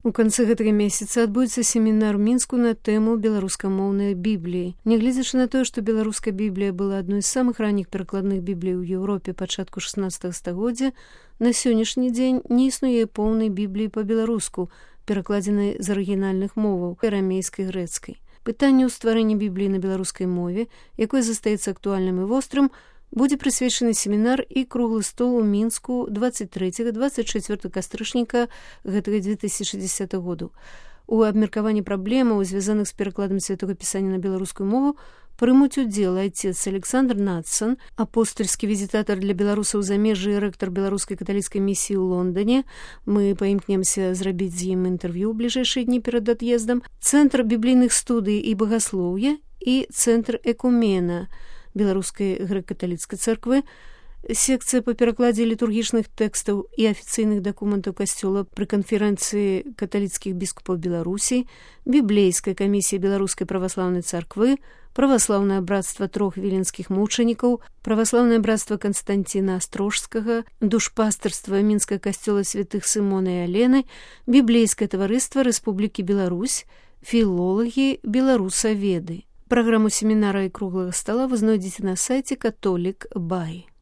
У канцы гэтага месяца адбудзецца семінар у Мінску на тэму беларускамоўнай бібліі. Нягледзячы на тое, што беларуская біблія была адной з самых ранніх перакладных біблій у Еўропе пачатку 16 стагоддзя, на сённяшні дзень не існуе поўнай бібліі па-беларуску, перакладзенай з арыгінальных моваў арамейскай, грэцкай. Пытанню стварэння бібліі на беларускай мове, якое застаецца актуальным і вострым, будзе прысвечаны семінар і круглы стол у Мінску 23-24 кастрычніка гэтага 2010 году. У абмеркаванні праблемаў, звязаных з перакладам святога пісання на беларускую мову, прымуць удзел айцец Александр Надсон, апостальскі візітатар для беларусаў замежжа і рэктар беларускай каталіцкай місіі ў Лондоне. Мы паімкнемся зрабіць з ім інтэрв'ю ў бліжэйшыя дні перад ад'ездам, Цэнтр біблійных студый і багаслоўя і Цэнтр экумена беларускай грэка-каталіцкай царквы, секцыя па перакладзе літургічных тэкстаў і афіцыйных дакументаў касцёла пры канферэнцыі каталіцкіх біскупаў Беларусі, біблейская камісія беларускай праваслаўнай царквы, праваслаўнае братства трох віленскіх мучанікаў, праваслаўнае братства Канстанціна Астрожскага, душпастырства Мінскага касцёла святых Сымона і Алены, біблейскае таварыства Рэспублікі Беларусь, філолагі беларусаведы. Праграму семінара і круглага стала вы знойдзеце на сайце Католік Бай.